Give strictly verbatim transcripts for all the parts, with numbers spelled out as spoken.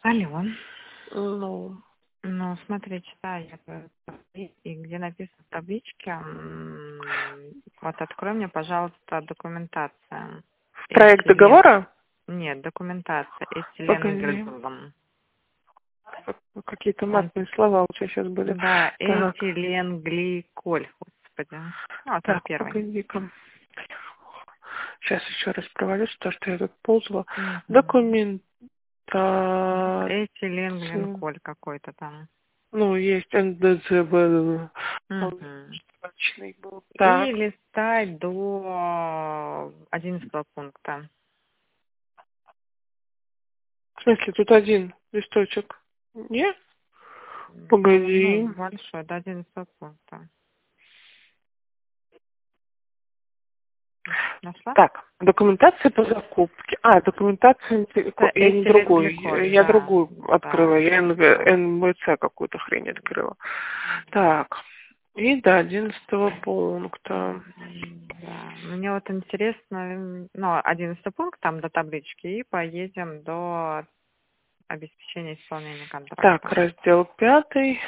Алло. Ну, Ну, смотри, читаю я твою таблицу, и где написано в табличке, м, вот открой мне, пожалуйста, документация. проект Этилен. договора? Нет, документация. Погоди. Этиленгликол. Какие-то Он- матные слова у тебя сейчас были. Да, Так, этиленгликоль, господи. Ну, вот он так, первый. погоди-ка. Сейчас еще раз провалюсь, то, что я тут ползала. Мгм. Документация. Этиленгликоль какой-то там. Ну, есть эн дэ цэ бэ. Он Мгм. точный был. И Так, листай до одиннадцатого пункта. в смысле, тут один листочек. Нет? Он, ну, Погоди. большой, до одиннадцатого пункта. Нашла? Так, документация по закупке. А, документация, Это я не другую, этиленгликоль, я да. другую открыла, Да, я да. эн бэ цэ какую-то хрень открыла. Так, и до одиннадцатого пункта. М, Да. Мне вот интересно, м, ну, одиннадцатый пункт там до таблички, и поедем до обеспечения исполнения Так, контракта. раздел пятый.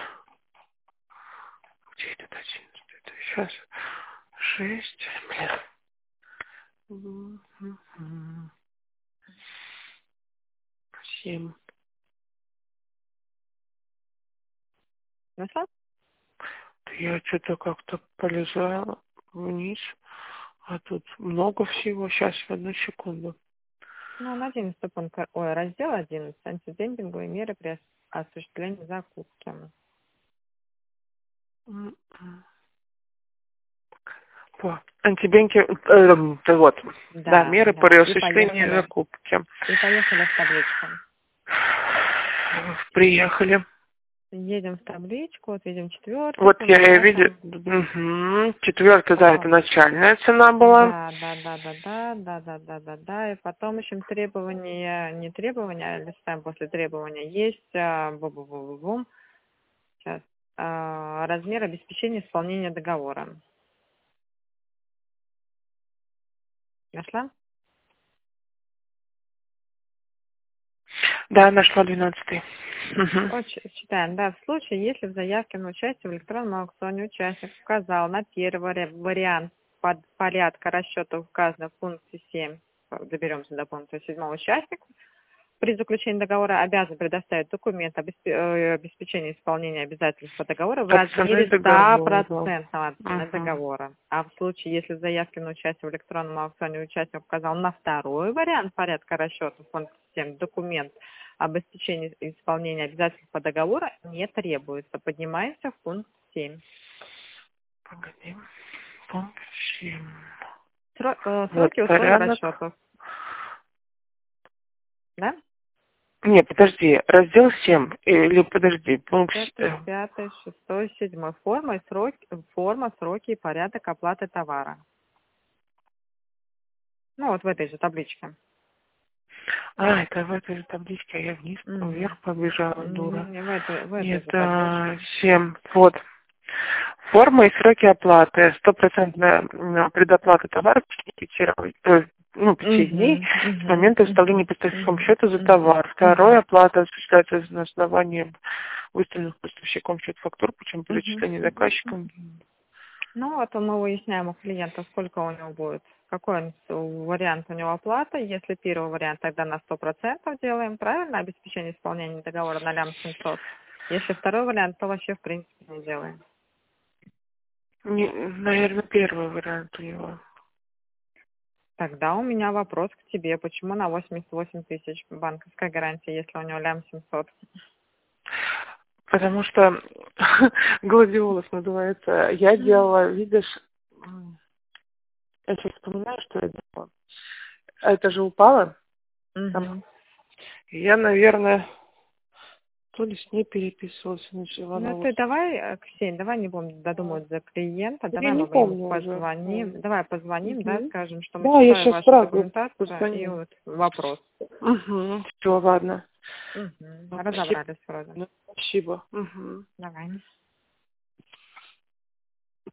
Где этот одиннадцатый? Это сейчас шесть. Блин. Семь. Нашла? Я что-то как-то полезла вниз, а тут много всего. Сейчас, одну секунду. Ну, на одиннадцатый пункт, ой, раздел одиннадцать, антидемпинговые меры при ос- осуществлении закупки. М, м. По антибенки, эм, да вот, да, Да, меры по да, и осуществлению поехали. закупки. И поехали в табличку. Приехали. Едем в табличку, вот видим четвертый Вот пункт, я и да, видел. там. Угу. Четвертый, да, это Потом. начальная цена была. Да, да, да, да, да, да, да, да, да, да. И потом еще требования, не требования, а листаем после требования. Есть а, бу-бу-бу-бу-бум. Сейчас. А, размер обеспечения исполнения договора. Нашла? Да, нашла двенадцатый. Угу. Вот, ч- читаем. Да, в случае, если в заявке на участие в электронном аукционе участник указал на первый вари- вариант под порядка расчета, указанного в пункте семь, доберемся до пункта седьмого, участник при заключении договора обязан предоставить документ об обесп- э, обеспечении исполнения обязательств по договору в От цены размере договора. ста процентов от цены Угу. договора. А в случае, если в заявке на участие в электронном аукционе участник указал на второй вариант порядка расчета в пункте семь, документ об обеспечении исполнения обязательств по договору не требуется. Поднимаемся в пункт семь. Погоди. Пункт семь. Сро- э, Вот сроки и условия порядок. расчетов. Да? Не, подожди, раздел семь. Или подожди, пункт... с- Четвертый, э, пятый, шестой, седьмой. Форма и сроки, форма, сроки и порядок оплаты товара. Ну, вот в этой же табличке. А, это в этой же табличке, а я вниз, Мгм. вверх побежала, дура. Не-не-не, в этой, в этой Нет, же а, табличке. семь. Вот. Форма и сроки оплаты. Стопроцентная м, предоплата товара в течение пяти, э, ну, пяти дней Угу, с угу, момента выставления угу, по поставщиком угу, счета за угу, товар. угу, Второе, оплата осуществляется на основании выставленных поставщиком счет фактур, путем угу, перечисления угу. заказчикам. Ну, вот мы выясняем у клиента, сколько у него будет, какой он, с- вариант у него оплаты. Если первый вариант, тогда на сто процентов делаем, правильно, обеспечение исполнения договора на лям семьсот. Если второй вариант, то вообще в принципе не делаем. Не, наверное, первый вариант у него. Тогда у меня вопрос к тебе. Почему на восемьдесят восемь тысяч банковская гарантия, если у него лям семьсот? Потому что гладиолус надувается. Я делала, видишь, м, я сейчас вспоминаю, что я делала. А это же упало. Там. Угу. И я, наверное, то ли с ней переписывалась, начала Ну на ты восемь. давай, э, Ксень, давай не будем додумывать за клиента, Я давай не мы ему помню уже. позвоним, давай позвоним, да, Угу. скажем, что мы Да, я читаем сейчас вашу сразу документацию и позвоню. вот вопрос. Угу. Все, ладно. Угу. Ну, спасибо. Разобрались вроде. Ну, спасибо. Угу. Давай.